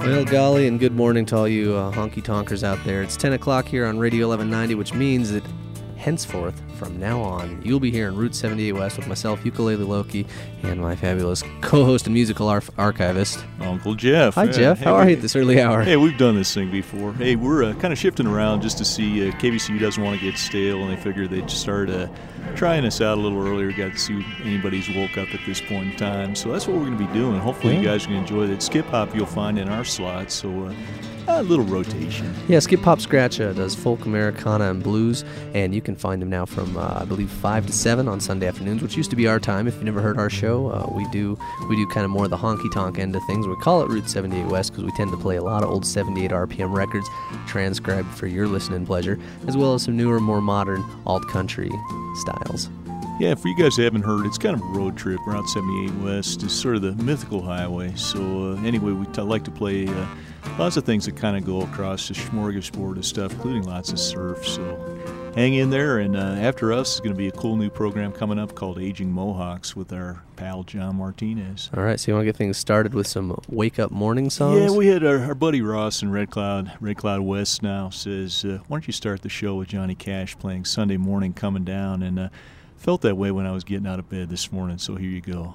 Well, golly, and good morning to all you honky-tonkers out there. It's 10 o'clock here on Radio 1190, which means that henceforth, from now on, you'll be hearing Route 78 West with myself, Ukulele Loki, and my fabulous co-host and musical archivist, Uncle Jeff. Hi, Jeff. How are you at this early hour? Hey, we've done this thing before. Hey, we're kind of shifting around just to see KBCU doesn't want to get stale, and they figured they'd start trying us out a little earlier. Got to see if anybody's woke up at this point in time. So that's what we're going to be doing. Hopefully you guys can enjoy that. Skip Hop you'll find in our slots, so a little rotation. Yeah, Skip Hop Scratch does folk, Americana, and blues, and you can find them now from, I believe, 5 to 7 on Sunday afternoons, which used to be our time. If you've never heard our show, we do kind of more of the honky-tonk end of things. We call it Route 78 West because we tend to play a lot of old 78 RPM records transcribed for your listening pleasure, as well as some newer, more modern alt-country styles. Yeah, for you guys that haven't heard, it's kind of a road trip. Route 78 West is sort of the mythical highway. So anyway, we like to play lots of things that kind of go across the smorgasbord of stuff, including lots of surf. So hang in there, and after us is going to be a cool new program coming up called Aging Mohawks with our pal John Martinez. All right, so you want to get things started with some wake-up morning songs? Yeah, we had our buddy Ross in Red Cloud West now says, why don't you start the show with Johnny Cash playing Sunday Morning Coming Down, and felt that way when I was getting out of bed this morning, so here you go.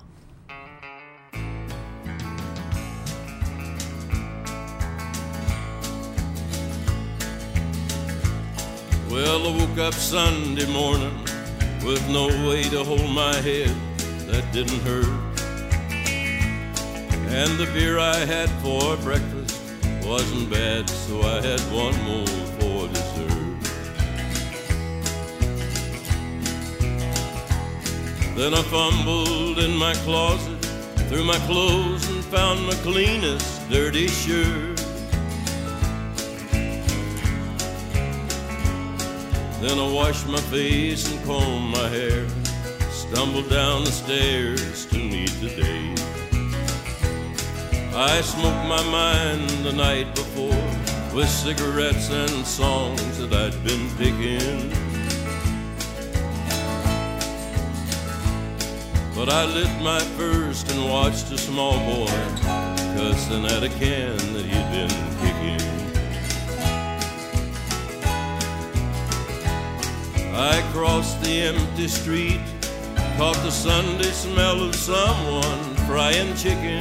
Well, I woke up Sunday morning with no way to hold my head that didn't hurt. And the beer I had for breakfast wasn't bad, so I had one more for dessert. Then I fumbled in my closet, through my clothes, and found my cleanest dirty shirt. Then I washed my face and combed my hair, stumbled down the stairs to meet the day. I smoked my mind the night before with cigarettes and songs that I'd been picking. But I lit my first and watched a small boy cussing at a can that he'd been kicking. I crossed the empty street, caught the Sunday smell of someone frying chicken.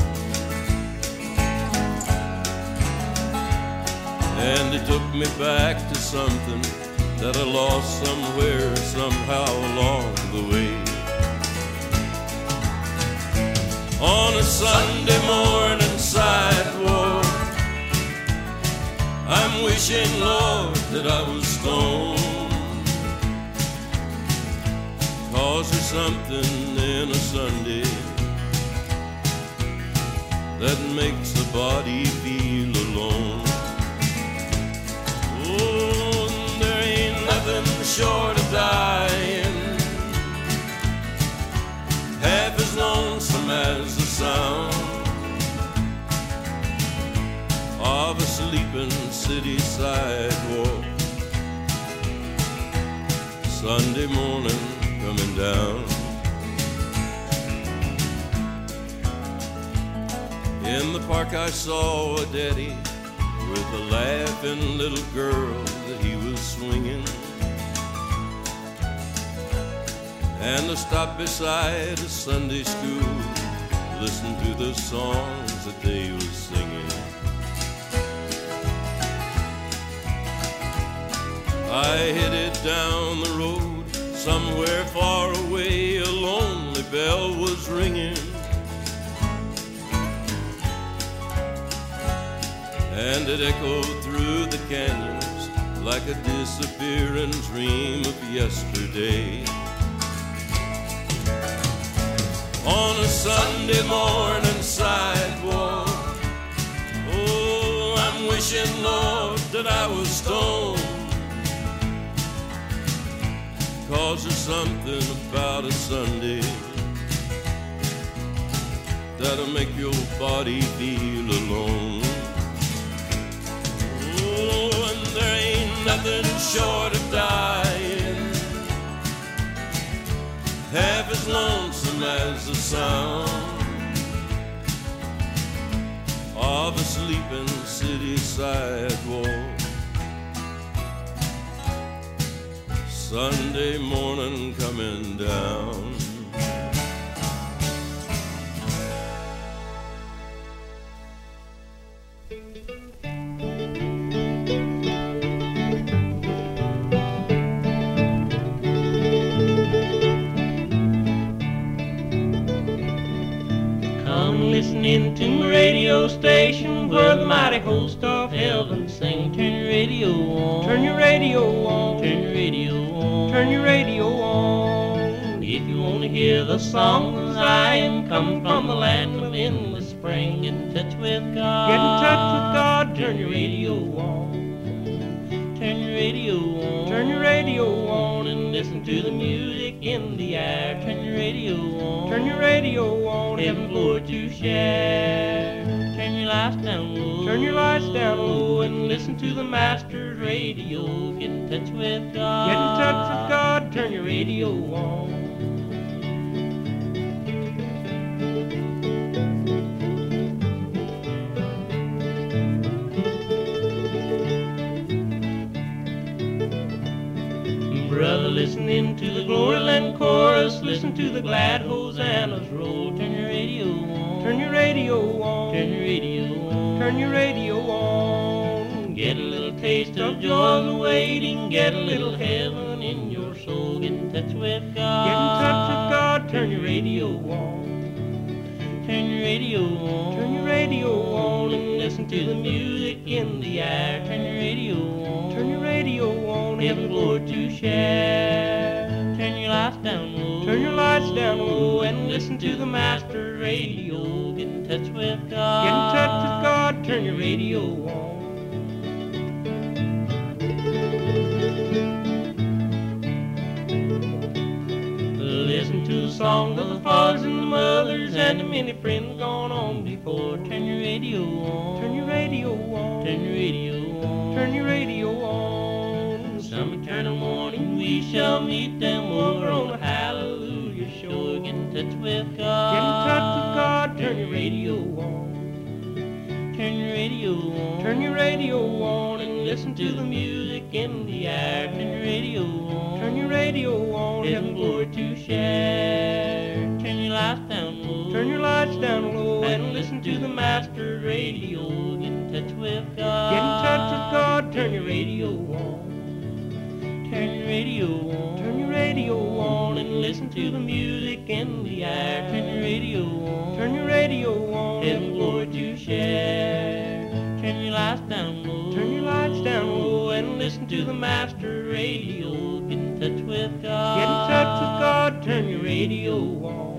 And it took me back to something that I lost somewhere, somehow along the way. On a Sunday morning sidewalk, I'm wishing, Lord, that I was stoned. 'Cause there's something in a Sunday that makes the body feel alone. Oh, there ain't nothing short of dying, half as lonesome as the sound of a sleeping city sidewalk. Sunday morning coming down. In the park I saw a daddy with a laughing little girl that he was swinging. And I stopped beside a Sunday school, listened to the songs that they was singing. I headed down the road, somewhere far away a lonely bell was ringing. And it echoed through the canyons like a disappearing dream of yesterday. On a Sunday morning sidewalk, oh, I'm wishing, Lord, that I was stoned. 'Cause there's something about a Sunday that'll make your body feel alone. Oh, and there ain't nothing short of dying, half as lonesome as the sound of of a sleeping city sidewalk. Sunday morning coming down. Listening to my radio station where the mighty host of heaven sing. Turn your radio on. Turn your radio on. Turn your radio on. Turn your radio on. If you want to hear the song of Zion come from the land of endless spring, get in touch with God. Get in touch with God. Turn your radio on. Turn your radio on. Turn your radio on and listen to the music in the air. Turn your radio on. Turn your radio on. Heaven floor to share. Turn your lights down low. Turn your lights down low and listen to the Master's radio. Get in touch with God. Get in touch with God. Turn your radio on. Brother, listening to the Glory Land chorus, listen to the glad hosannas roll. Turn your radio on. Turn your radio on. Turn your radio on. Turn your radio on. Get a little taste of joy in the waiting. Get a little heaven in your soul. Get in touch with God. Get in touch with God. Turn your radio on. Turn your radio on. Turn your radio on and listen to the music in the air. Turn your radio on. Turn your radio on. Heaven floor to share. Turn your lights down low. Turn your lights down low and listen to the Master radio. Get in touch with God. Get in touch with God. Turn your radio on. Listen to the song of the fathers and the mothers and the many friends gone on before. Turn your radio on. Turn your radio on. Turn your radio on. Turn your radio on. Some eternal morning we shall meet them over on the Hallelujah shore. Get in touch with God. Get in touch with God. Turn your radio on. Turn your radio on. Turn your radio on and listen to the music in the air. Turn your radio on. Turn your radio on. Heaven glory to share. Turn your lights down low. Turn your lights down low and listen to the Master radio. Get in touch with God. Get in touch with God. Turn your radio on. Turn your radio on. Turn your radio on and listen to the music in the air. Turn your radio on. Turn your radio on. Heaven glory to share. Turn your lights down low. Turn your lights down low and listen to the Master radio. Get in touch with God. Get in touch with God. Turn your radio on.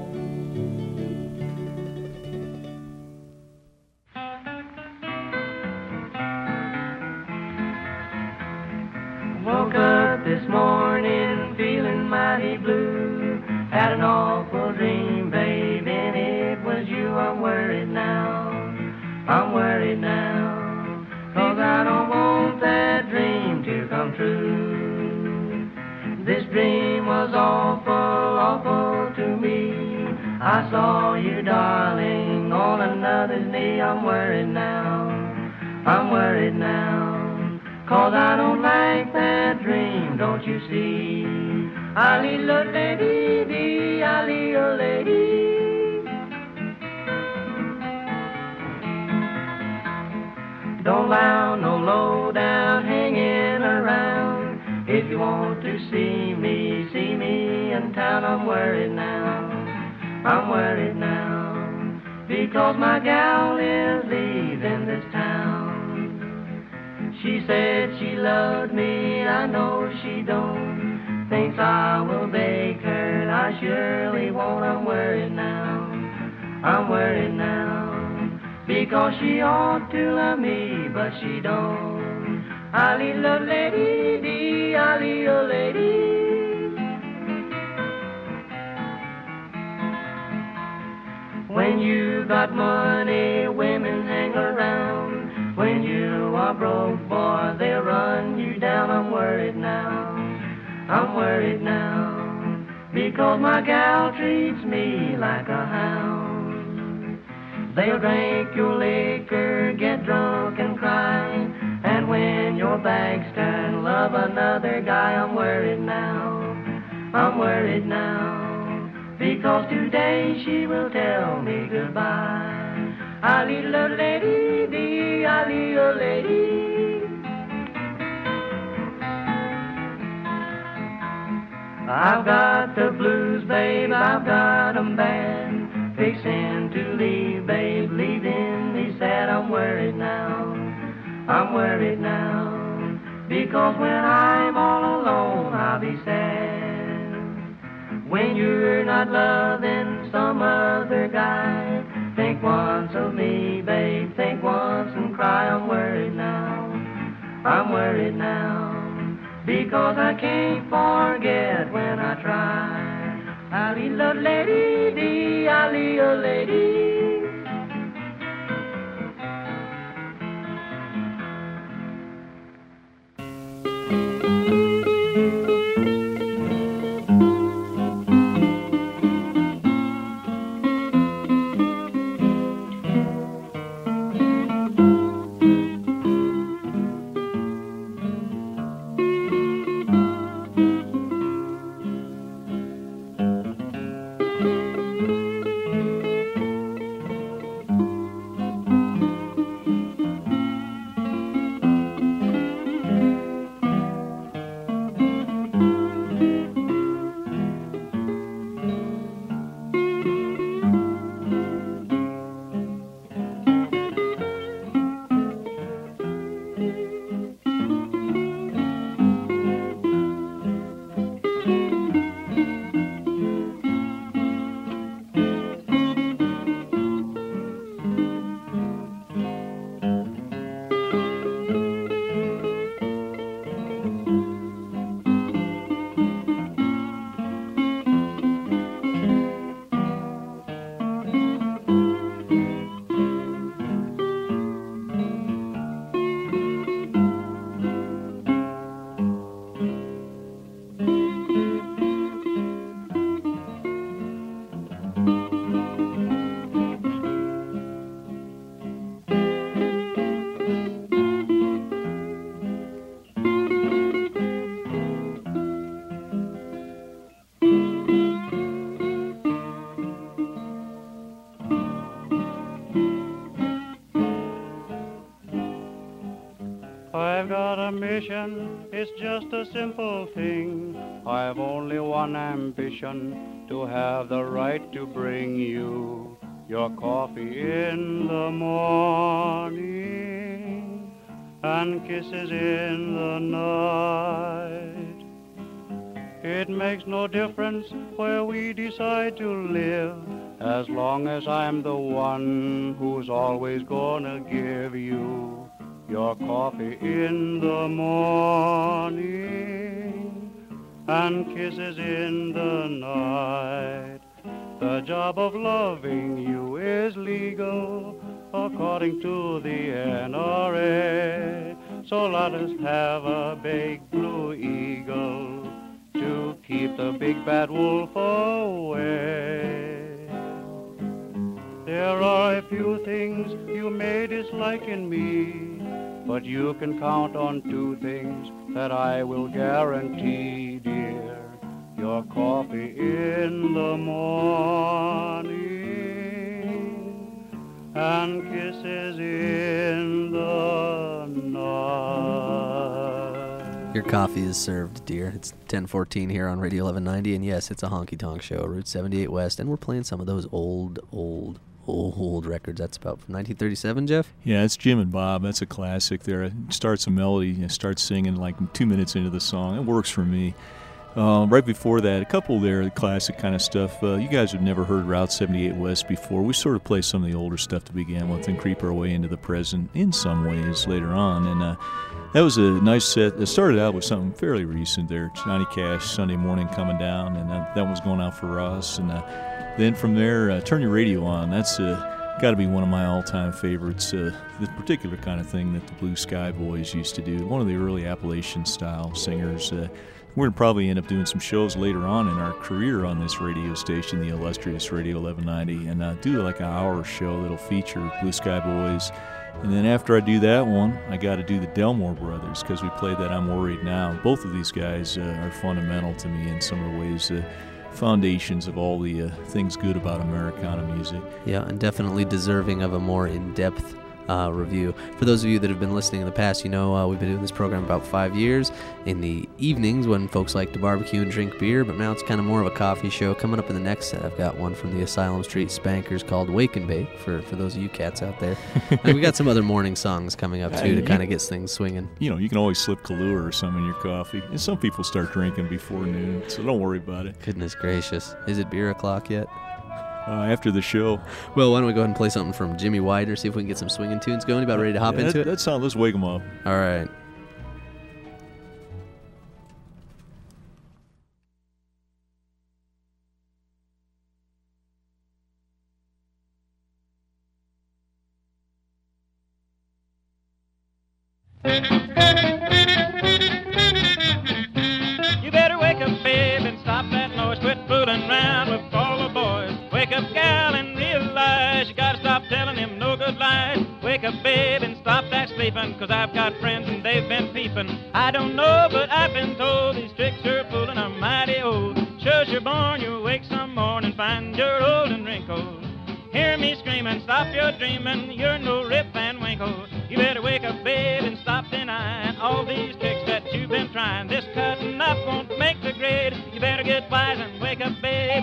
Woke up this morning feeling mighty blue. Had an awful dream, babe, and it was you. I'm worried now. I'm worried now. 'Cause I don't want that dream to come true. This dream was awful, awful to me. I saw you, darling, on another's knee. I'm worried now. I'm worried now. 'Cause I don't like that dream, don't you see? Ali lo lady dee, Ali lo lady. Don't allow no low down hanging around. If you want to see me in town. I'm worried now. I'm worried now. Because my gal is leaving this town. She said she loved me, I know she don't. Thinks I will beg her, I surely won't. I'm worried now, I'm worried now. Because she ought to love me, but she don't. Ali lo lady dee, Ali lo lady. When you got money, women hang around. When you are broke, boy, they'll run you down. I'm worried now, I'm worried now. Because my gal treats me like a hound. They'll drink your liquor, get drunk and cry, and when your back's turned, love another guy. I'm worried now, I'm worried now, because today she will tell me goodbye. A little lady, dee, a little lady. I've got the blues, babe, I've got 'em bad. Fixin' to leave, babe, leaving me sad. I'm worried now, I'm worried now, because when I'm all alone, I'll be sad. When you're not loving some other guy, think once of me, babe, think once and cry. I'm worried now, I'm worried now, because I can't forget when I try. A little lady, dee, a little lady. I've got a mission, it's just a simple thing. I've only one ambition, to have the right to bring you your coffee in the morning and kisses in the night. It makes no difference where we decide to live, as long as I'm the one who's always gonna give you your coffee in the morning and kisses in the night. The job of loving you is legal according to the NRA. So let us have a big blue eagle to keep the big bad wolf away. There are a few things you may dislike in me, but you can count on two things that I will guarantee, dear. Your coffee in the morning and kisses in the night. Your coffee is served, dear. It's 10:14 here on Radio 1190, and yes, it's a honky-tonk show, Route 78 West, and we're playing some of those old records. That's about from 1937, Jeff? Yeah, it's Jim and Bob. That's a classic there. It starts a melody and starts singing like 2 minutes into the song. It works for me. Right before that, a couple there, the classic kind of stuff. You guys have never heard Route 78 West before. We sort of play some of the older stuff to begin with and creep our way into the present in some ways later on. And that was a nice set. It started out with something fairly recent there. Johnny Cash, Sunday Morning Coming Down, and that was going out for us. And then from there, Turn Your Radio On. That's got to be one of my all-time favorites. The particular kind of thing that the Blue Sky Boys used to do. One of the early Appalachian-style singers. we're going to probably end up doing some shows later on in our career on this radio station, the illustrious Radio 1190, and do like an hour show that'll feature Blue Sky Boys. And then after I do that one, I got to do the Delmore Brothers, because we played that I'm Worried Now. Both of these guys are fundamental to me in some of the ways, foundations of all the things good about Americana music. Yeah, and definitely deserving of a more in-depth review. For those of you that have been listening in the past, you know we've been doing this program about 5 years in the evenings when folks like to barbecue and drink beer, but now it's kind of more of a coffee show. Coming up in the next set, I've got one from the Asylum Street Spankers called Wake and Bake for those of you cats out there. And we got some other morning songs coming up too to kind of get things swinging. You know, you can always slip Kahlua or some in your coffee. And some people start drinking before noon, so don't worry about it. Goodness gracious. Is it beer o'clock yet? After the show. Well, why don't we go ahead and play something from Jimmy Widener, see if we can get some swinging tunes going. You about ready to hop into it? That sounds, let's wake them up. All right. You better wake up, babe, and stop that noise. Quit fooling around with all the boys. Wake up, gal, and realize you gotta stop telling them no good lies. Wake up, babe, and stop that sleeping, 'cause I've got friends and they've been peeping. I don't know, but I've been told these tricks you're fooling are mighty old. Sure's you're born, you'll wake some morning, find you're old and wrinkled. Hear me screaming, stop your dreaming, you're no Rip Van Winkle. You better wake up, babe, and stop denying all these tricks that you've been trying. This cutting up won't make the grade. You better get wise and wake up, babe.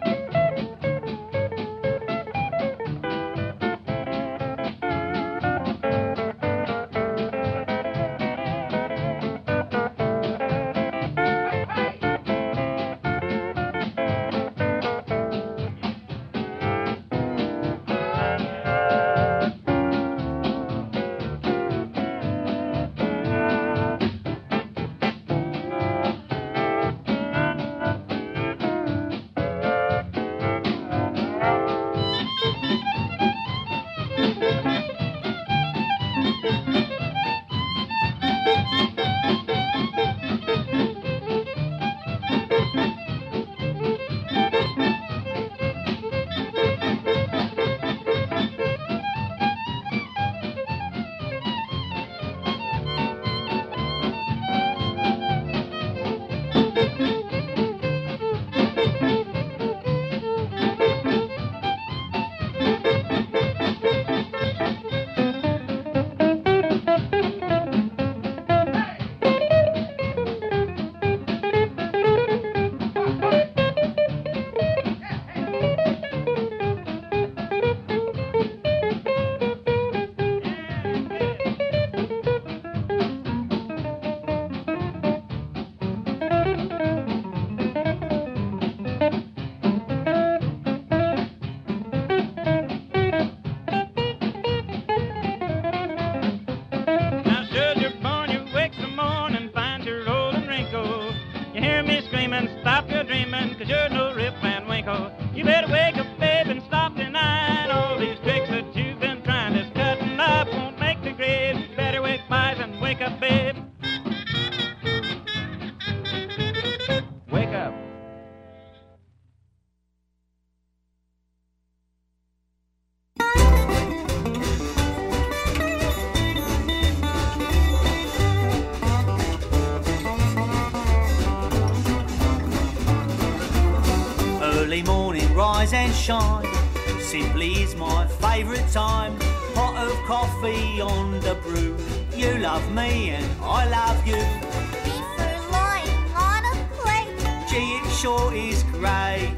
And shine simply is my favourite time. Pot of coffee on the brew. You love me and I love you. Beef lying on a plate. Gee, it sure is great.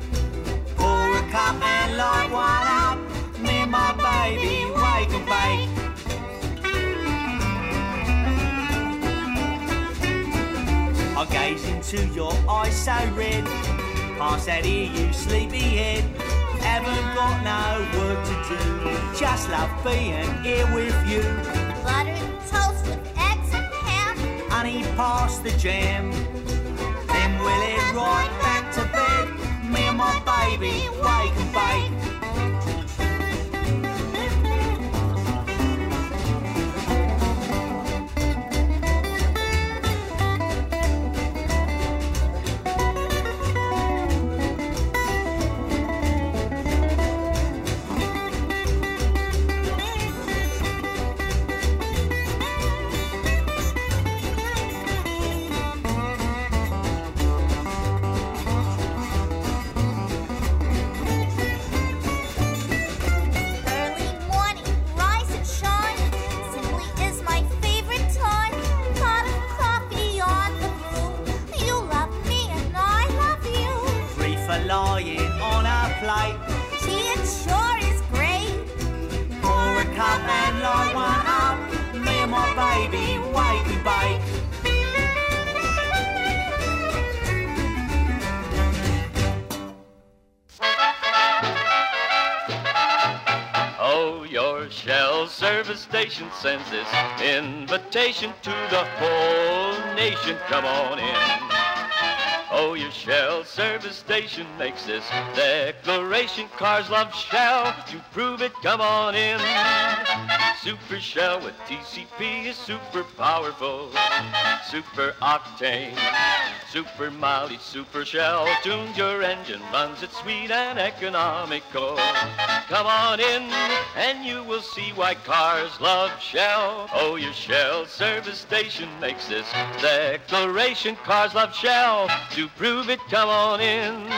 Pour a cup and light one up. Me and my baby wake and bake. I gaze into your eyes so red. Past that ear, you sleepy head. Haven't got no work to do. Just love being here with you. Buttered toast with eggs and ham. Honey, pass the jam. Then we'll head right back to bed. Me and my baby wake and bake. Your Shell service station sends this invitation to the whole nation. Come on in. Oh, your Shell service station makes this declaration. Cars love Shell. To prove it, come on in. Super Shell with TCP is super powerful. Super octane, super mileage, super Shell. Tunes your engine, runs it sweet and economical. Come on in and you will see why cars love Shell. Oh, your Shell service station makes this declaration. Cars love Shell. To prove it, come on in.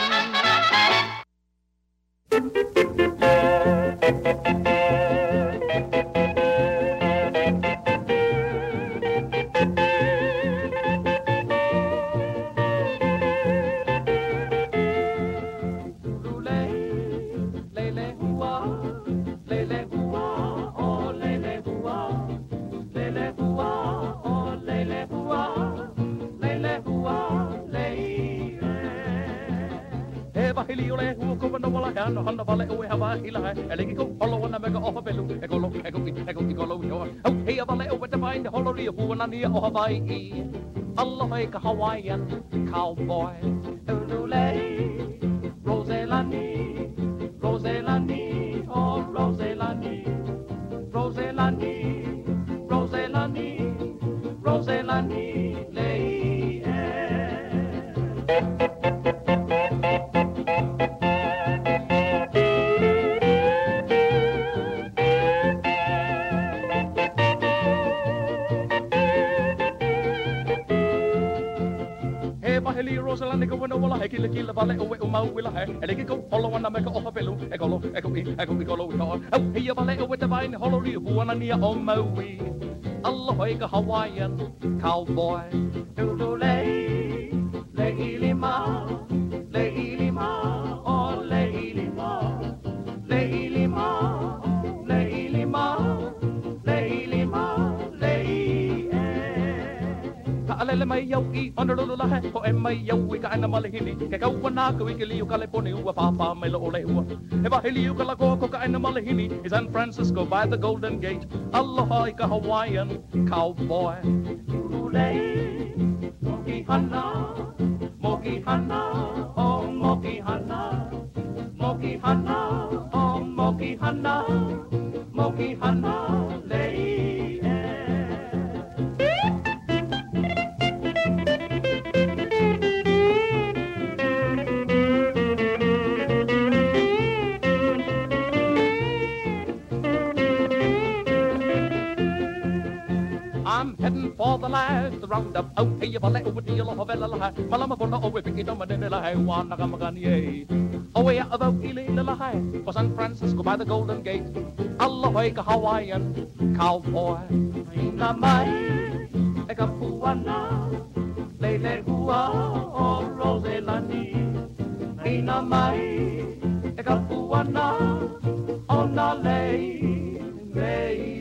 Honda vale o hava ila elegi ko follow na mega off belu ekolo ekolo yo oh hey vale o the find holo ria bu na nia o Hawaii Allah like a Hawaiian cowboy ulule Roselani Roselani oh Roselani Roselani Roselani Roselani lay Rosaland go no wala heki kila vale o o mau wila he elegi go follow na meka ofa pelu ekolo ekolo oh hey vale o the vine holo ri buana nia o maui Allah like a Hawaiian cowboy ulule le ilima oh le ilima le ilima le ilima le ilima le alele mai yau I under la he ko e mai yau I ka ana malihini ke kau wana ko I ke liu ka le poni ua papa mai lo ole ua e ba he liu ka la ko ka ana malihini is San Francisco by the Golden Gate Aloha I ka Hawaiian cowboy ulei moki hana oh moki hana oh moki hana lei I'm heading for the last roundup. Oh, hey, you vale over the yellow vela la. Malama for no over picky doma de la hay one nagamagani. Oh, yeah, about Ili la hay. For San Francisco by the Golden Gate. Allah like a Hawaiian cowboy. Ina mai, eka puana, lele hua, oh, Roselani. Ina mai, eka puana, on a lay.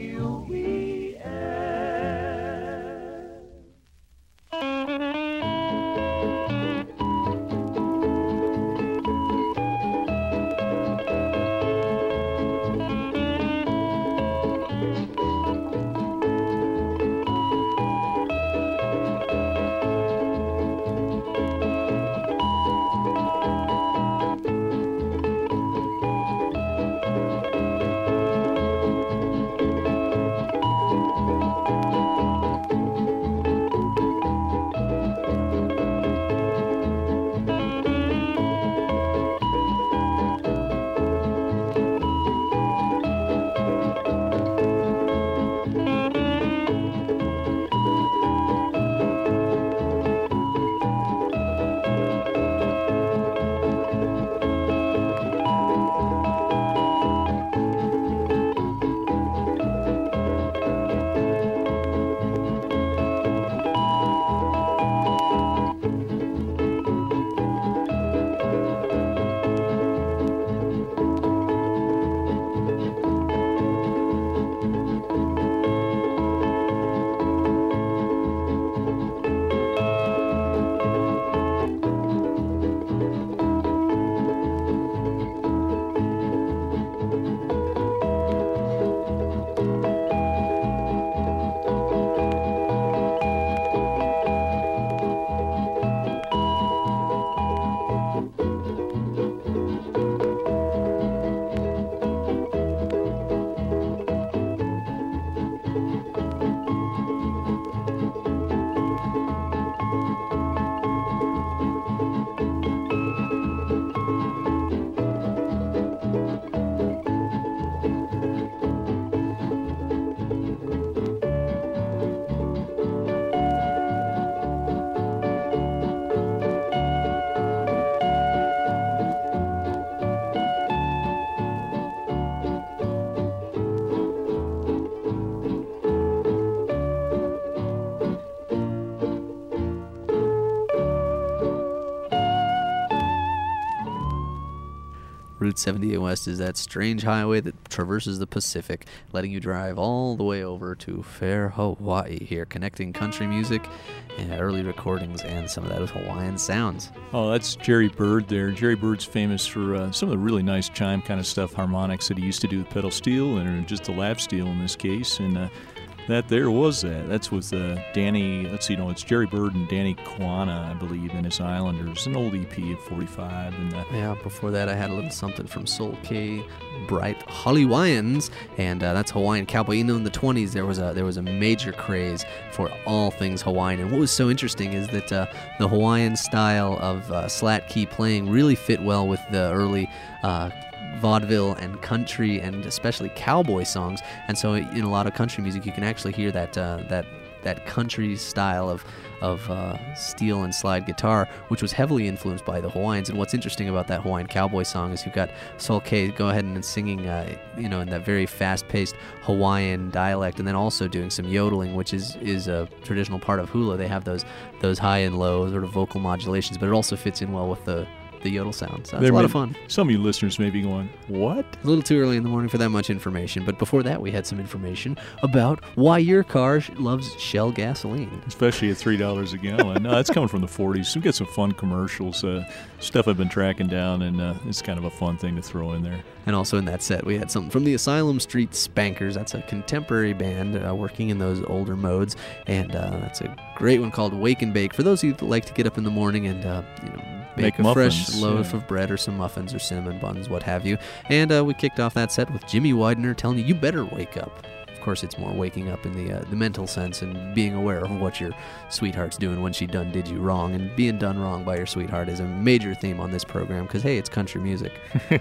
Route 78 West is that strange highway that traverses the Pacific, letting you drive all the way over to fair Hawaii here, connecting country music and early recordings and some of that with Hawaiian sounds. Oh, that's Jerry Bird there. Jerry Bird's famous for some of the really nice chime kind of stuff, harmonics that he used to do with pedal steel and just a lap steel in this case. And that there was that. That's with Danny, let's see, no, it's Jerry Bird and Danny Kwana, I believe, in his Islanders, an old EP of 45. And yeah, before that I had a little something from Soul K Bright Hawaiians, and that's Hawaiian Cowboy. You know, in the 20s there was a major craze for all things Hawaiian, and what was so interesting is that the Hawaiian style of slat key playing really fit well with the early vaudeville and country and especially cowboy songs, and so in a lot of country music you can actually hear that country style of steel and slide guitar, which was heavily influenced by the Hawaiians. And what's interesting about that Hawaiian cowboy song is you've got Soul K go ahead and singing in that very fast-paced Hawaiian dialect, and then also doing some yodeling, which is a traditional part of hula. They have those high and low sort of vocal modulations, but it also fits in well with the yodel sound. So that's a lot of fun. Some of you listeners may be going, what? A little too early in the morning for that much information, but before that we had some information about why your car loves Shell gasoline. Especially at $3 a gallon. No, that's coming from the 40s. We get some fun commercials, stuff I've been tracking down, and it's kind of a fun thing to throw in there. And also in that set we had something from the Asylum Street Spankers. That's a contemporary band working in those older modes, and that's a great one called Wake and Bake for those of you that like to get up in the morning and make a muffins, fresh loaf of bread or some muffins or cinnamon buns, what have you. And we kicked off that set with Jimmy Widener telling you better wake up. Of course, it's more waking up in the mental sense and being aware of what your sweetheart's doing when she did you wrong. And being done wrong by your sweetheart is a major theme on this program because, hey, it's country music.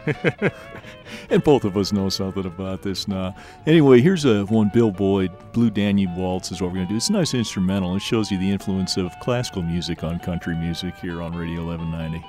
And both of us know something about this now. Anyway, here's one Bill Boyd, Blue Danube Waltz is what we're going to do. It's a nice instrumental. It shows you the influence of classical music on country music here on Radio 1190.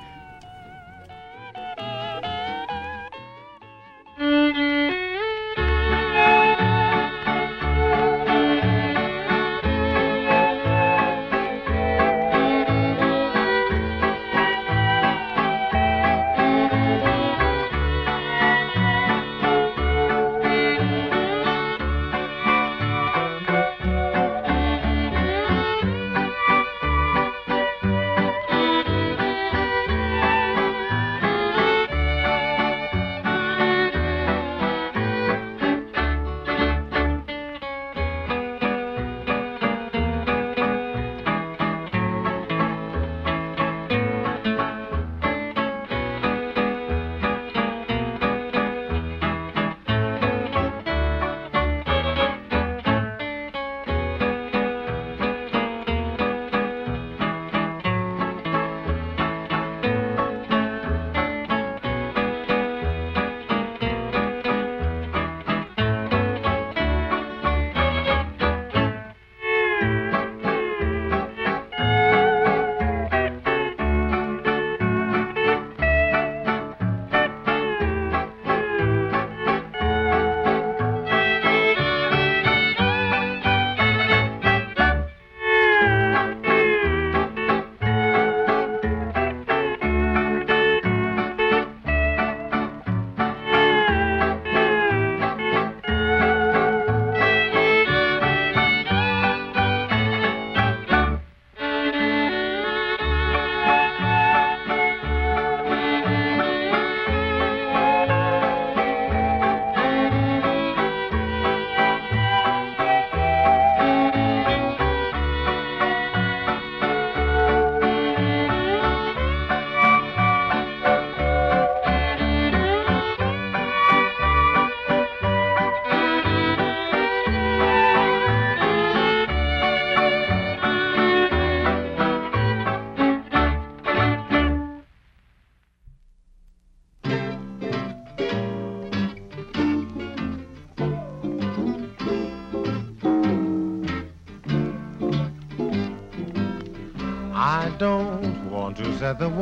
I don't want to set the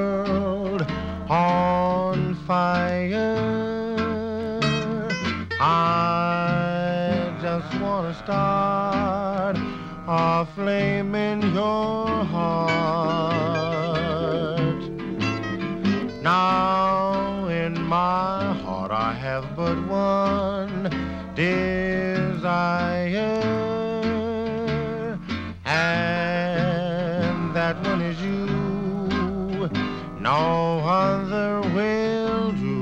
world on fire. I just want to start a flame in your heart. Now in my desire, and that one is you. No other will do.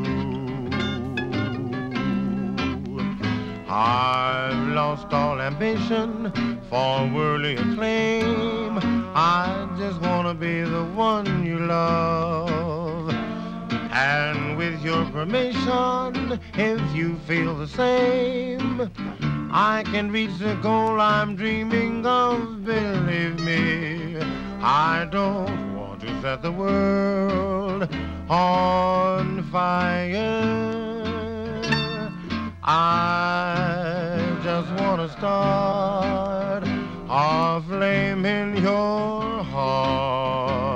I've lost all ambition for worldly acclaim. I just want to be the one you love. And with your permission, if you feel the same, I can reach the goal I'm dreaming of. Believe me, I don't want to set the world on fire. I just want to start a flame in your heart.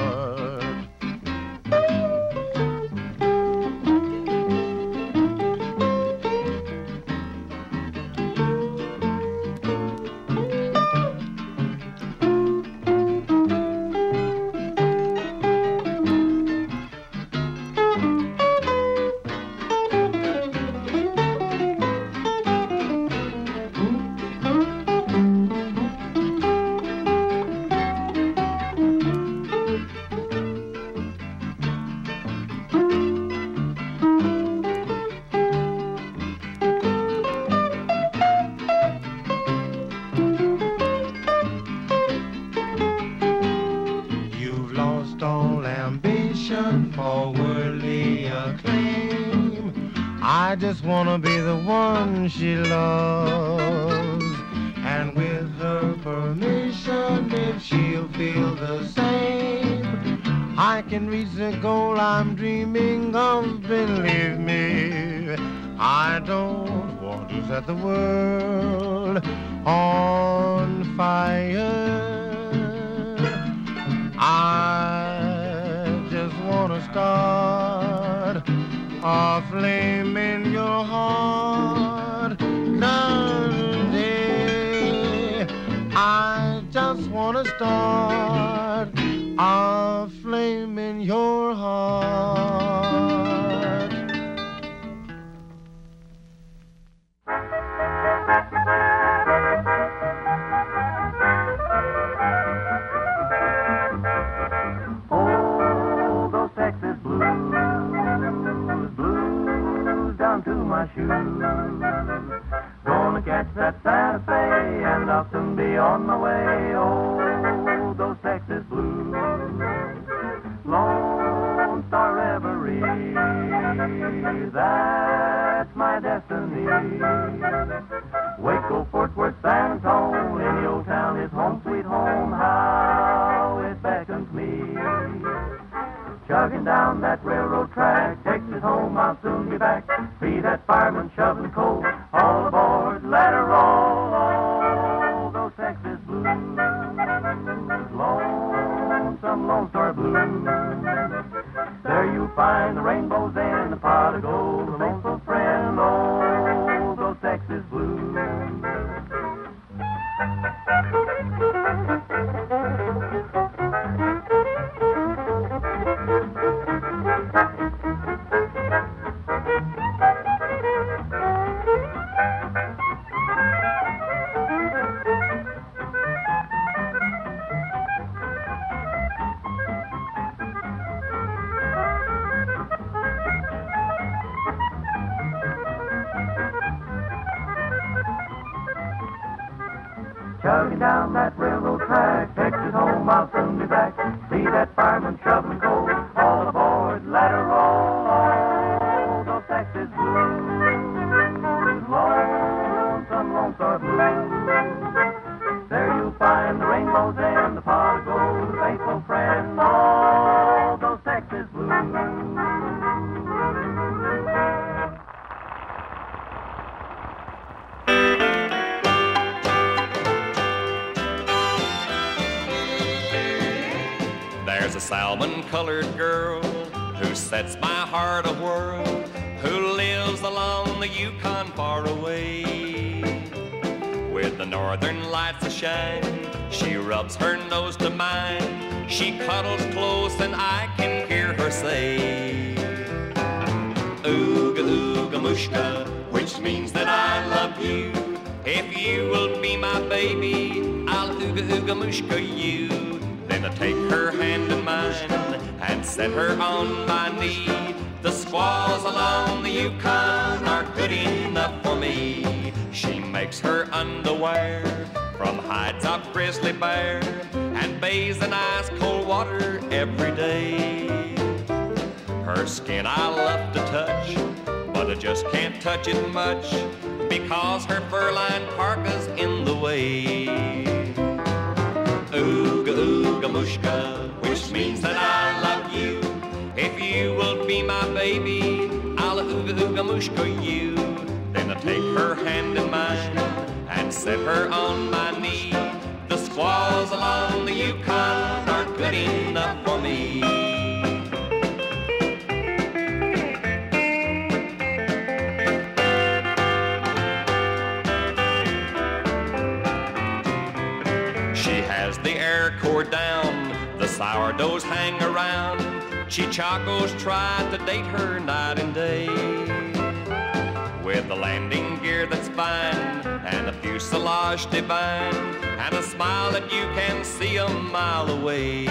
I just want to be the one she loves. And with her permission, if she'll feel the same, I can reach the goal I'm dreaming of. Believe me, I don't want to set the world on fire. I just want to start a flame in your heart. Someday, I just want to start a flame in your heart. Oh, those Texas blues, blues down to my shoes. Gonna catch that Santa Fe and I'll soon be on my way. Oh, those Texas blues, Lone Star Reverie, that's my destiny. Waco, Fort Worth, San Antonio, any old town is home sweet home. How it beckons me. Chugging down that railroad track, Texas home, I'll soon be back. See that fireman shoveling coal, all aboard, let her roll. Oh, those Texas blues, lonesome Lone Star blues. There you find the rainbows and the pot of gold, the faithful friend. Oh, those Texas blues. Chugging down that railroad track, Texas home, I'll soon be back. See that fireman shoveling coal, all aboard, let her roll. Oh, those Texas blues, lonesome Lone Star blues. There you'll find the rainbows and the pot of gold, the faithful friend. Oh, those Texas blues. There's a salmon-colored girl who sets my heart a-whirl, who lives along the Yukon far away. With the northern lights a-shine, she rubs her nose to mine. She cuddles close and I can hear her say, Ooga, ooga, mushka, when which means that I love you. If you will be my baby, I'll ooga ooga mushka you. Then I take her hand in mine and set her on my knee. The squaws along the Yukon are good enough for me. She makes her underwear from hides of grizzly bear and bathes in ice cold water every day. Her skin I love to touch, but I just can't touch it much because her fur-lined parka's in the way. Ooga ooga mushka, which means that I love you. If you will be my baby, I'll ooga ooga mushka you. Then I take her hand in mine and set her on my knee. The squaws along the Yukon are good enough for me. She has the air core down, the sourdoughs hang around. Chichacos try to date her night and day. With the landing gear that's fine and a fuselage divine and a smile that you can see a mile away.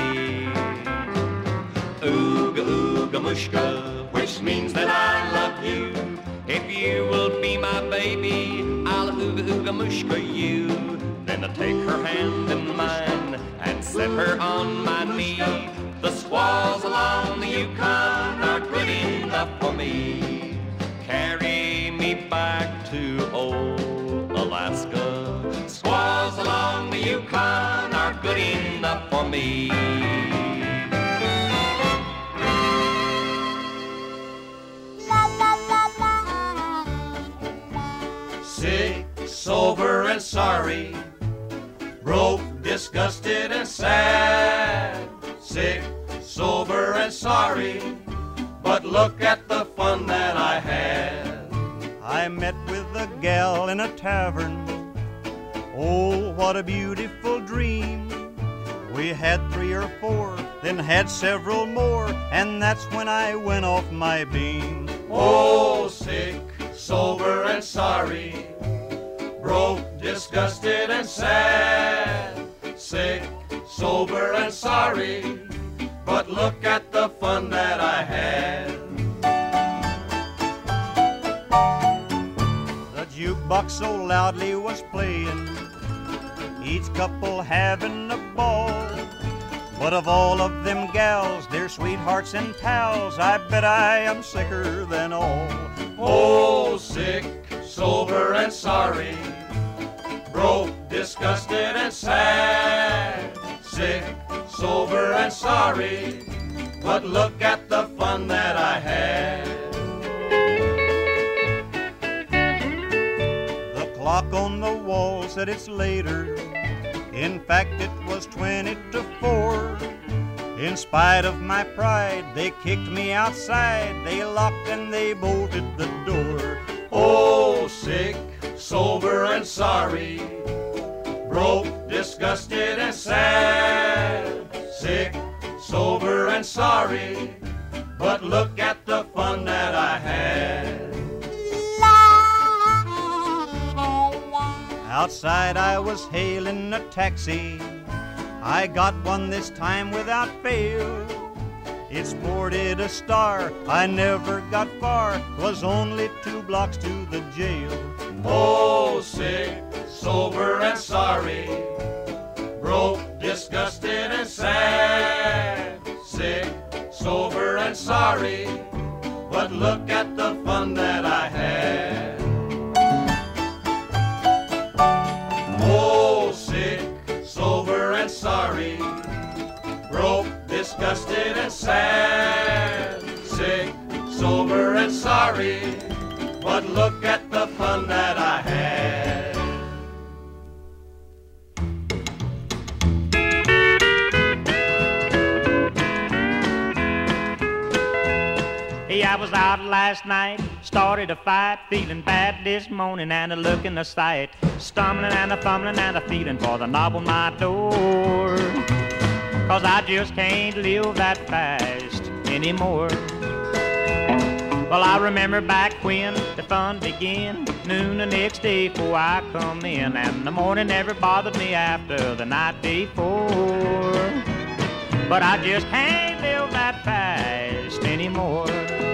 Ooga ooga mushka, which means that I love you. If you will be my baby, I'll ooga ooga mushka you. Then I take her hand in mine and set her on my knee. The squaws along the Yukon are good enough for me. Carry me back to old Alaska. Squaws along the Yukon are good enough for me. Sick, sober, and sorry. Broke, disgusted, and sad. Sick, sober, and sorry. But look at the fun that I had. I met with a gal in a tavern. Oh, what a beautiful dream. We had 3 or 4, then had several more, and that's when I went off my beam. Oh, sick, sober, and sorry. Broke, disgusted, and sad. Sick, sober, and sorry. But look at the fun that I had. The jukebox so loudly was playing, each couple having a ball. But of all of them gals, their sweethearts and pals, I bet I am sicker than all. Oh, sick, sober, and sorry. Broke, disgusted, and sad. Sick, sober, and sorry. But look at the fun that I had. The clock on the wall said it's later. In fact, it was 20 to 4. In spite of my pride, they kicked me outside. They locked and they bolted the door. Oh, sick, sober, and sorry. Broke, disgusted, and sad. Sick, sober, and sorry. But look at the fun that I had. Outside I was hailing a taxi. I got one this time without fail. It sported a star, I never got far. 'Twas only 2 blocks to the jail. Oh, sick, sober, and sorry. Broke, disgusted, and sad. Sick, sober, and sorry. But look at the fun that I had. Oh, sick, sober, and sorry. Broke, disgusted, and sad. Sick, sober, and sorry. But look at the fun that I had. Hey, I was out last night, started a fight, feeling bad this morning and a looking a sight, stumbling and a fumbling and a feeling for the knob on my door. 'Cause I just can't live that fast anymore. Well, I remember back when the fun began, noon the next day before I come in, and the morning never bothered me after the night before. But I just can't live that fast anymore.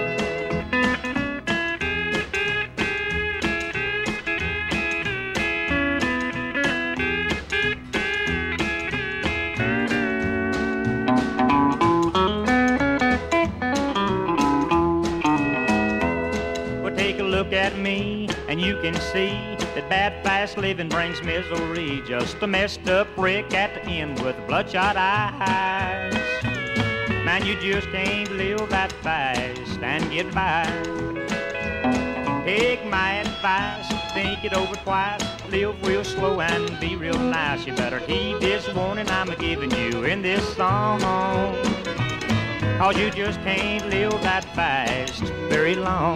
Look at me, and you can see that bad fast living brings misery. Just a messed up brick at the end with bloodshot eyes. Man, you just can't live that fast and get by. Take my advice, think it over twice. Live real slow and be real nice. You better heed this warning I'm giving you in this song, 'cause you just can't live that fast very long.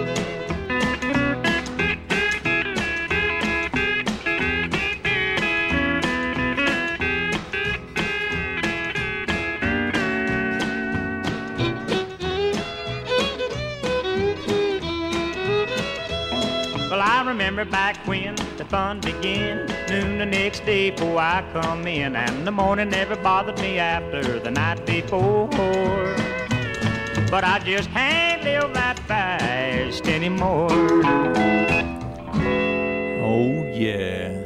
Well, I remember back when the fun began, noon the next day before I come in, and the morning never bothered me after the night before. But I just can't live that fast anymore. Oh, yeah.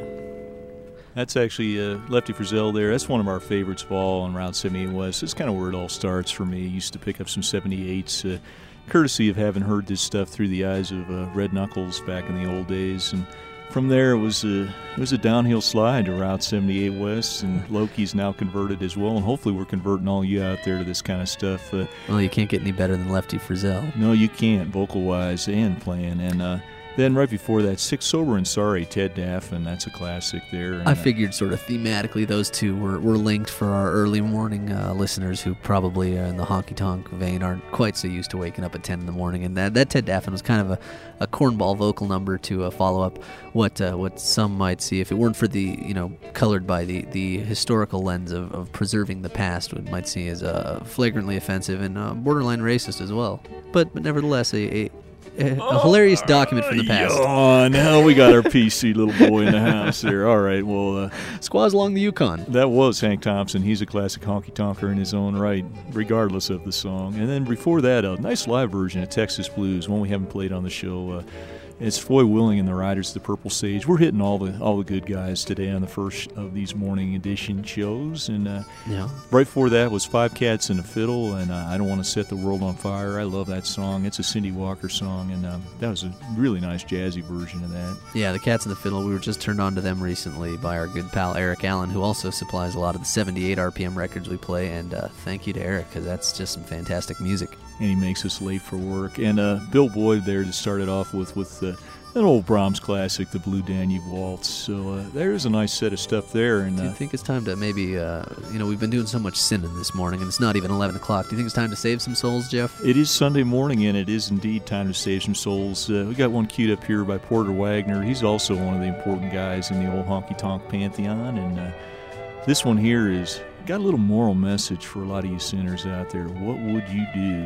That's actually Lefty Frizzell there. That's one of our favorites of all on Route 78 West. It's kind of where it all starts for me. I used to pick up some 78s, courtesy of having heard this stuff through the eyes of Red Knuckles back in the old days. And from there, it was a downhill slide to Route 78 West, and Loki's now converted as well. And hopefully we're converting all you out there to this kind of stuff. Well, you can't get any better than Lefty Frizzell. No, you can't, vocal-wise and playing. And then right before that, Sick, Sober, and Sorry, Ted Daffin. That's a classic there. And I figured sort of thematically those two were linked for our early morning listeners who probably in the honky-tonk vein aren't quite so used to waking up at 10 in the morning. And that Ted Daffin was kind of a cornball vocal number to follow up what some might see, if it weren't for the, colored by the historical lens of preserving the past, what might see as flagrantly offensive and borderline racist as well. But nevertheless, a hilarious document from the past. Oh, now we got our PC little boy in the house there. All right, well... Squaws along the Yukon. That was Hank Thompson. He's a classic honky-tonker in his own right, regardless of the song. And then before that, a nice live version of Texas Blues, one we haven't played on the show. It's Foy Willing and the Riders of the Purple Sage. We're hitting all the good guys today on the first of these morning edition shows. And right before that was Five Cats and a Fiddle, and I Don't Want to Set the World on Fire. I love that song. It's a Cindy Walker song, and that was a really nice jazzy version of that. Yeah, the Cats and the Fiddle, we were just turned on to them recently by our good pal Eric Allen, who also supplies a lot of the 78 RPM records we play, and thank you to Eric, because that's just some fantastic music. And he makes us late for work. And Bill Boyd there to start it off with an old Brahms classic, the Blue Danube Waltz. So there's a nice set of stuff there. And do you think it's time to maybe, we've been doing so much sinning this morning, and it's not even 11 o'clock. Do you think it's time to save some souls, Jeff? It is Sunday morning, and it is indeed time to save some souls. We got one queued up here by Porter Wagner. He's also one of the important guys in the old honky-tonk pantheon. And this one here is got a little moral message for a lot of you sinners out there. What would you do?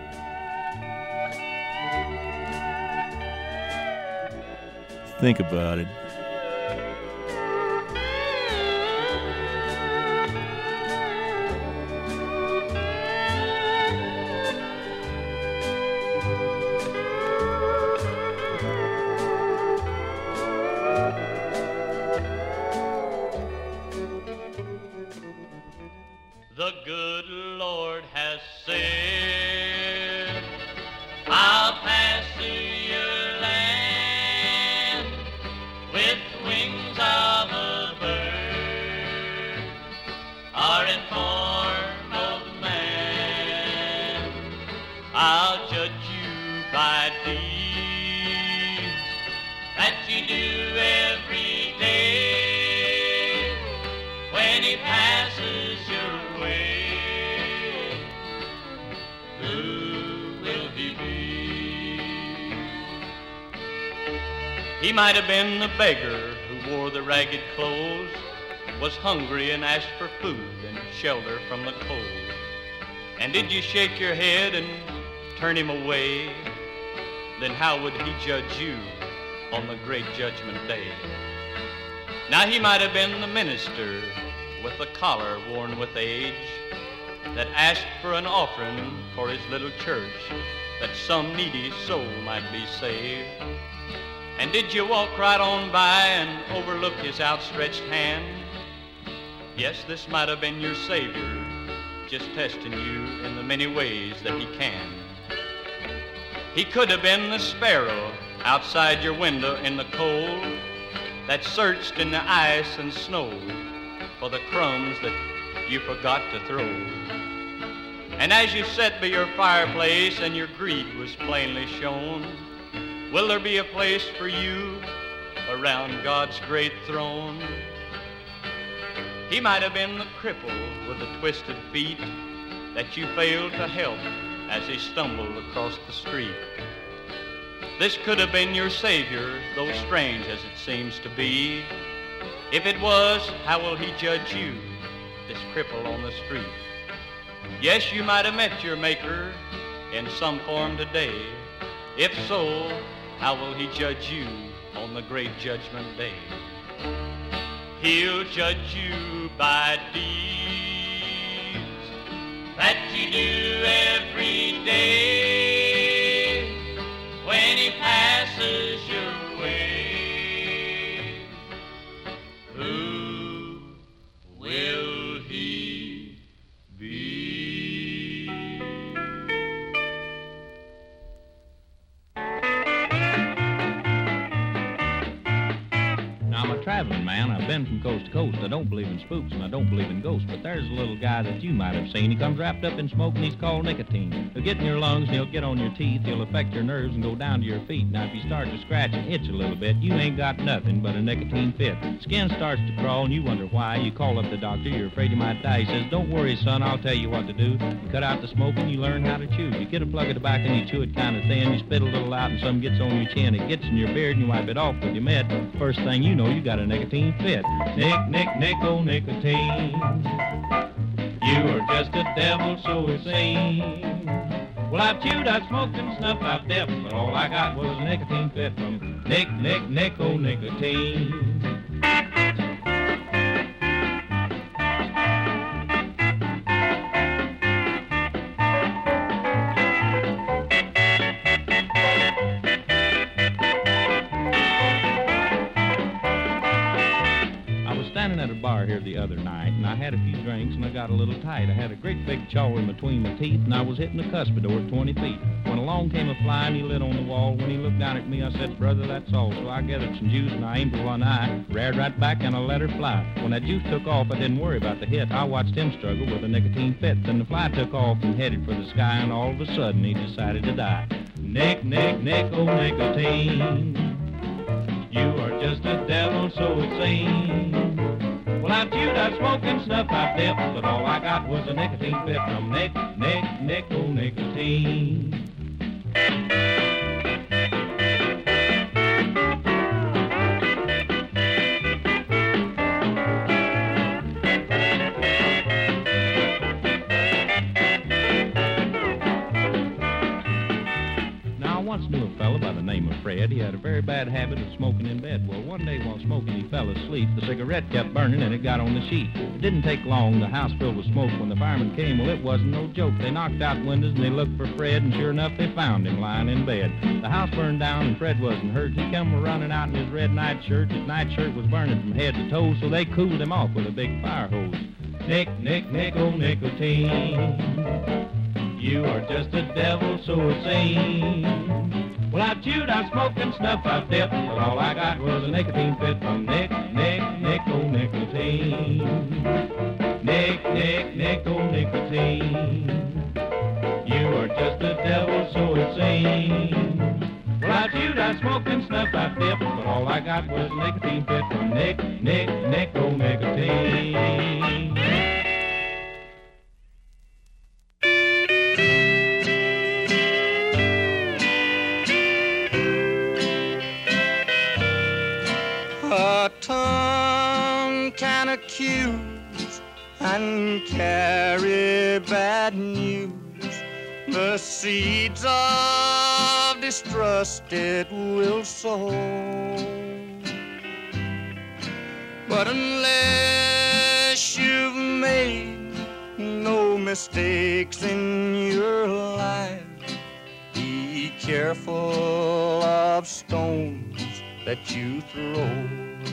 Think about it. The good Lord has said, I'll pass through your land with wings of a bird, or in form of man. I'll judge you by deeds that you do every day. When he passes your way, who will he be? He might have been the beggar who wore the ragged clothes, was hungry and asked for food and shelter from the cold. And did you shake your head and turn him away then how would he judge you on the great judgment day? Now he might have been the minister with the collar worn with age that asked for an offering for his little church that some needy soul might be saved. And did you walk right on by and overlook his outstretched hand? Yes, this might have been your Savior, just testing you in the many ways that he can. He could have been the sparrow outside your window in the cold that searched in the ice and snow for the crumbs that you forgot to throw. And as you sat by your fireplace and your greed was plainly shown, will there be a place for you around God's great throne? He might have been the cripple with the twisted feet that you failed to help as he stumbled across the street. This could have been your Savior, though strange as it seems to be. If it was, how will he judge you, this cripple on the street? Yes, you might have met your Maker in some form today. If so, how will he judge you on the great judgment day? He'll judge you by deeds that you do every day when he passes your way. Who will he be? Now, I'm a traveling man. I've been from coast to coast. I don't believe in spooks and I don't believe in ghosts, but there's a little guy that you might have seen. He comes wrapped up in smoke and he's called nicotine. He'll get in your lungs and he'll get on your teeth. He'll affect your nerves and go down to your feet. Now, if you start to scratch and itch a little bit, you ain't got nothing but a nicotine fit. Skin starts to crawl and you wonder why. You call up the doctor. You're afraid you might die. He says, don't worry, son. I'll tell you what to do. You cut out the smoke and you learn how to chew. You get a plug of tobacco and you chew it kind of thin. You spit a little out and some gets on your chin. It gets in your beard and you wipe it off with your mitt. First thing you know, you got a nicotine fit. Nick, Nick, nickel, nicotine. You are just a devil, so it seems. Well, I've chewed, I've smoked and snuffed, I've dipped, but all I got was a nicotine fit from Nick, Nick, nickel, nicotine. At a bar here the other night, and I had a few drinks, and I got a little tight. I had a great big chaw in between my teeth, and I was hitting the cuspidor at 20 feet. When along came a fly, and he lit on the wall. When he looked down at me, I said, brother, that's all. So I gathered some juice, and I aimed with one eye, reared right back, and I let her fly. When that juice took off, I didn't worry about the hit. I watched him struggle with a nicotine fit. Then the fly took off and headed for the sky, and all of a sudden, he decided to die. Nick, Nick, nickel, nicotine. You are just a devil, so it seems. Well, I've chewed, I've smoked and snuffed, I've dipped, but all I got was a nicotine fit from Nick, Nick, nickel, nicotine. Knew a fellow by the name of Fred. He had a very bad habit of smoking in bed. Well, one day while smoking, he fell asleep. The cigarette kept burning and it got on the sheet. It didn't take long. The house filled with smoke. When the firemen came, well, it wasn't no joke. They knocked out windows and they looked for Fred, and sure enough, they found him lying in bed. The house burned down and Fred wasn't hurt. He come running out in his red nightshirt. His nightshirt was burning from head to toe, so they cooled him off with a big fire hose. Nick, Nick, nickel, nicotine. You are just a devil, so it seems. Well, I've chewed, I've smoked and snuffed, I've dipped, but all I got was a nicotine fit from Nick, Nick, nickel, nicotine. Nick, Nick, nickel, nicotine. You are just a devil, so it seems. Well, I've chewed, I've smoked and snuffed, I've dipped, but all I got was a nicotine fit from Nick, Nick, nickel, nicotine. A tongue can accuse and carry bad news. The seeds of distrusted will sow. But unless you've made no mistakes in your life, be careful of stones that you throw.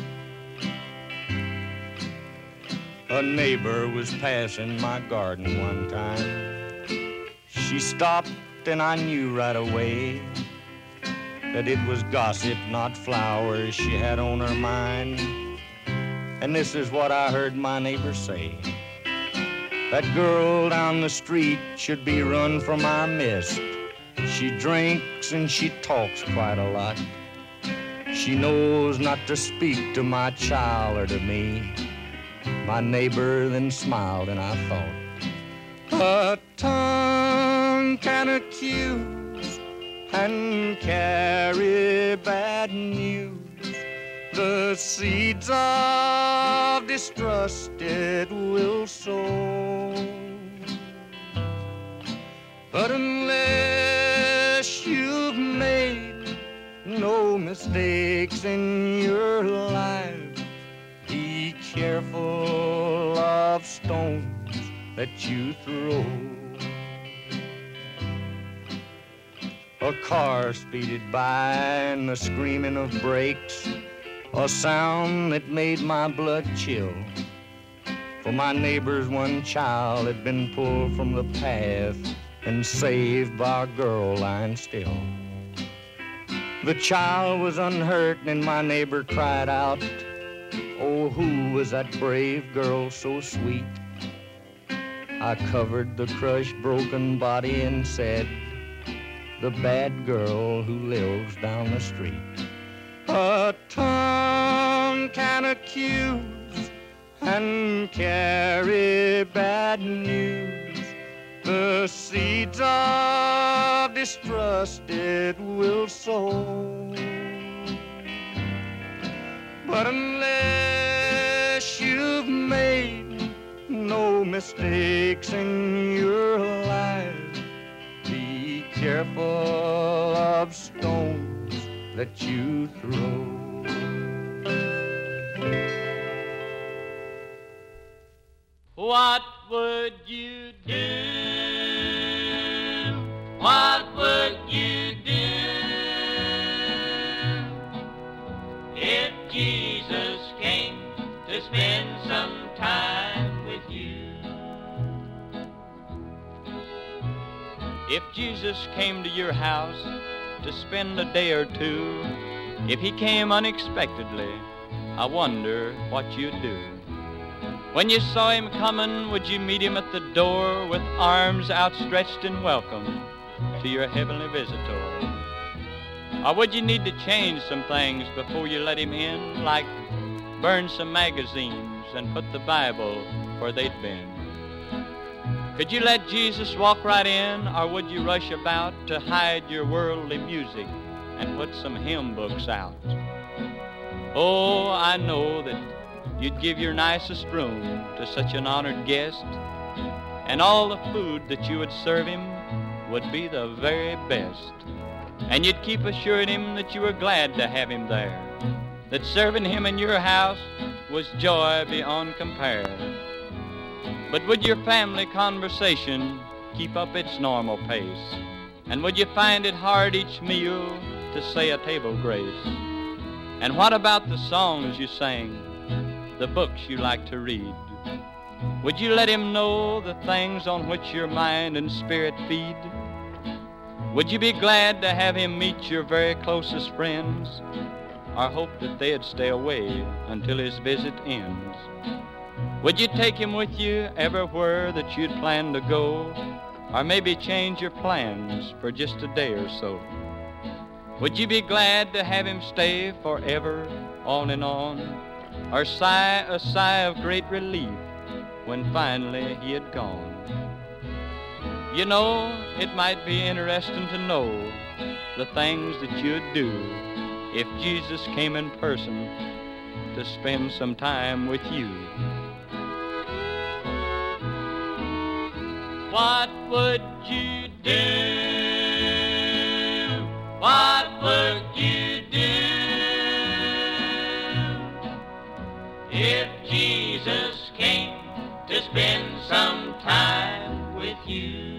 A neighbor was passing my garden one time. She stopped and I knew right away that it was gossip, not flowers, she had on her mind. And this is what I heard my neighbor say: that girl down the street should be run from our midst. She drinks and she talks quite a lot. She knows not to speak to my child or to me. My neighbor then smiled and I thought, a tongue can accuse and carry bad news. The seeds of distrust it will sow. But unless you've made no mistakes in your life, be careful of stones that you throw. A car speeded by and the screaming of brakes, a sound that made my blood chill. For my neighbor's one child had been pulled from the path and saved by a girl lying still. The child was unhurt and my neighbor cried out, oh, who was that brave girl so sweet? I covered the crushed, broken body and said, the bad girl who lives down the street. A tongue can accuse and carry bad news. The seeds of distrust it will sow. But unless you've made no mistakes in your life, be careful of stones that you throw. What would you do? What would you do if Jesus came to spend some time with you? If Jesus came to your house to spend a day or two, if he came unexpectedly, I wonder what you'd do. When you saw him coming, would you meet him at the door with arms outstretched in welcome to your heavenly visitor? Or would you need to change some things before you let him in, like burn some magazines and put the Bible where they'd been? Could you let Jesus walk right in, or would you rush about to hide your worldly music and put some hymn books out? Oh, I know that you'd give your nicest room to such an honored guest, and all the food that you would serve him would be the very best. And you'd keep assuring him that you were glad to have him there, that serving him in your house was joy beyond compare. But would your family conversation keep up its normal pace? And would you find it hard each meal to say a table grace? And what about the songs you sang, the books you like to read? Would you let him know the things on which your mind and spirit feed? Would you be glad to have him meet your very closest friends, or hope that they'd stay away until his visit ends? Would you take him with you everywhere that you'd planned to go, or maybe change your plans for just a day or so? Would you be glad to have him stay forever, on and on, or sigh a sigh of great relief when finally he had gone? You know, it might be interesting to know the things that you'd do if Jesus came in person to spend some time with you. What would you do? what would you do if Jesus came to spend some time with you?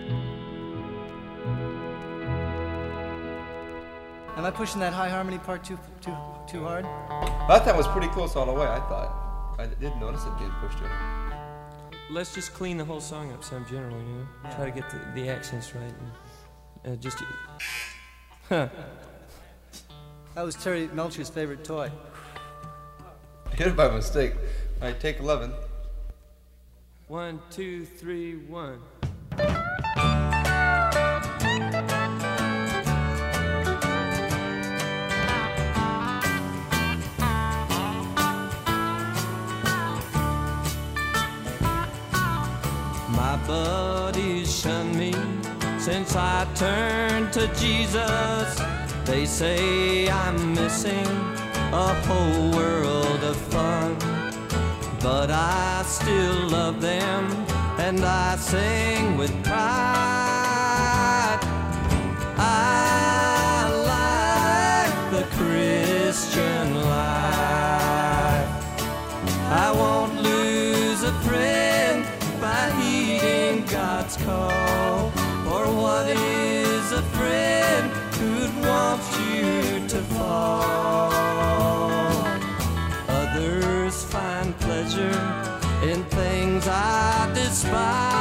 Am I pushing that high harmony part too hard? I thought that was pretty close all the way, I thought. I didn't notice it being pushed in. Let's just clean the whole song up some generally, you know? Yeah. Try to get the accents right. And, just... Huh. That was Terry Melcher's favorite toy. I hit it by mistake. All right, take 11. 1, 2, 3, 1. My buddies shun me since I turned to Jesus. They say I'm missing a whole world of fun, but I still love them and I sing with pride. I like the Christian life. I won't lose a friend by heeding God's call. For what is a friend who'd want you to fall? Others find pleasure in things I despise.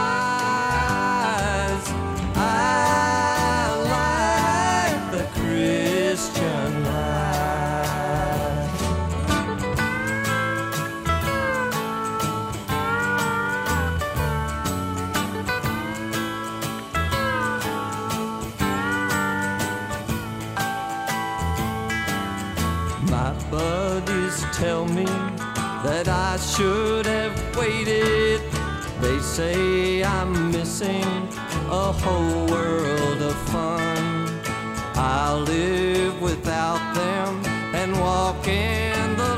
I like the Christian life. My buddies tell me that I should have waited. They say I'm missing a whole world of fun. I'll live without them and walk in the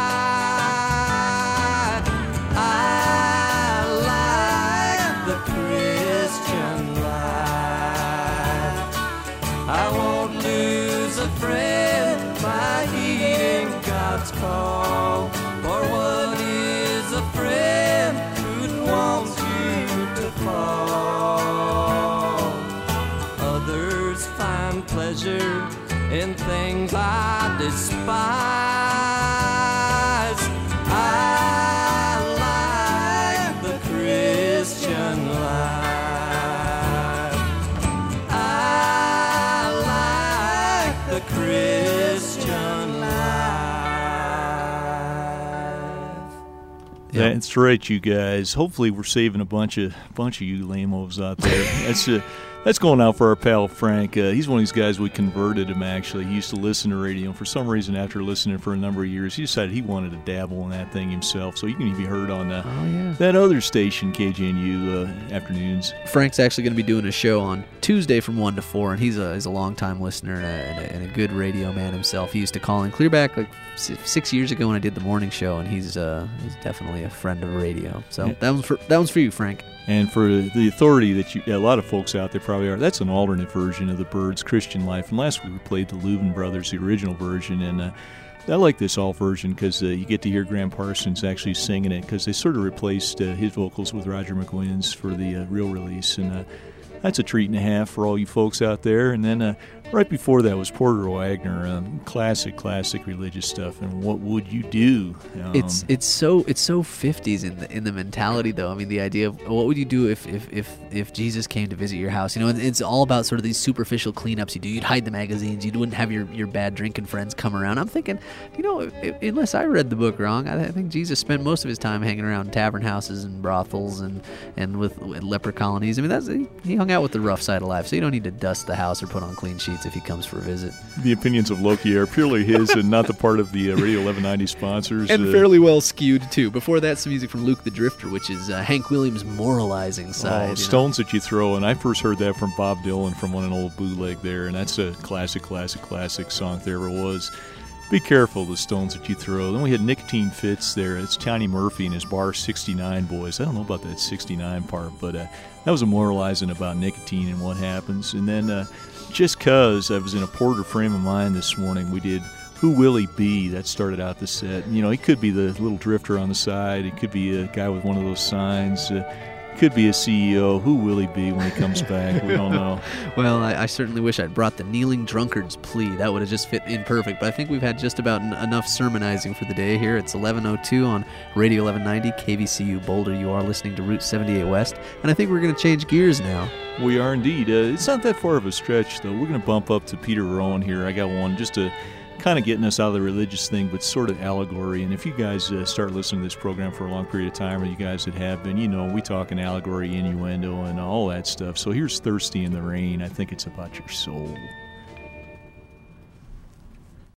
light. I like the Christian life. I won't lose a friend by heeding God's call. For what is a friend who'd want you to fall? Others find pleasure in things I despise. I like the Christian life. I like the Christian life. That's right, you guys. Hopefully, we're saving a bunch of you lame-os out there. That's going out for our pal Frank. He's one of these guys. We converted him, actually. He used to listen to radio, and for some reason, after listening for a number of years, he decided he wanted to dabble in that thing himself. So you can be heard on that other station, KJNU afternoons. Frank's actually going to be doing a show on Tuesday from 1 to 4, and he's a long-time listener and a good radio man himself. He used to call in clear back like 6 years ago when I did the morning show, and he's definitely a friend of radio. So Yeah. that one's for you, Frank. And for the authority that a lot of folks out there probably are, that's an alternate version of the Byrds' Christian Life. And last week we played the Louvin Brothers, the original version, and I like this alt version because you get to hear Graham Parsons actually singing it, because they sort of replaced his vocals with Roger McGuinn's for the real release. And that's a treat and a half for all you folks out there. And then right before that was Porter Wagner, classic religious stuff. And what would you do? It's so 50s in the mentality, though. I mean, the idea of what would you do if Jesus came to visit your house? You know, it's all about sort of these superficial cleanups you do. You'd hide the magazines. You wouldn't have your bad drinking friends come around. I'm thinking, you know, unless I read the book wrong, I think Jesus spent most of his time hanging around tavern houses and brothels and with leper colonies. I mean, he hung out with the rough side of life, so you don't need to dust the house or put on clean sheets if he comes for a visit. The opinions of Loki are purely his and not the part of the Radio 1190 sponsors. And fairly well skewed, too. Before that, some music from Luke the Drifter, which is Hank Williams' moralizing side. Stones that you throw, and I first heard that from Bob Dylan from an old bootleg there, and that's a classic song if there ever was. be careful of the stones that you throw. Then we had Nicotine Fits there. It's Tiny Murphy and his Bar 69 boys. I don't know about that 69 part, but that was a moralizing about nicotine and what happens. And then just 'cause I was in a porter frame of mind this morning, we did Who Will He Be? That started out the set. You know, he could be the little drifter on the side. He could be a guy with one of those signs. Could be a CEO. Who will he be when he comes back? We don't know. Well, I certainly wish I'd brought the Kneeling Drunkard's Plea. That would have just fit in perfect. But I think we've had just about enough sermonizing for the day here. It's 11:02 on Radio 1190, KVCU Boulder. You are listening to Route 78 West. And I think we're going to change gears now. We are indeed. It's not that far of a stretch, though. We're going to bump up to Peter Rowan here. I got one just to kind of getting us out of the religious thing, but sort of allegory. And if you guys start listening to this program for a long period of time, or you guys that have been, you know, we talk in allegory, innuendo, and all that stuff. So here's Thirsty in the Rain. I think it's about your soul.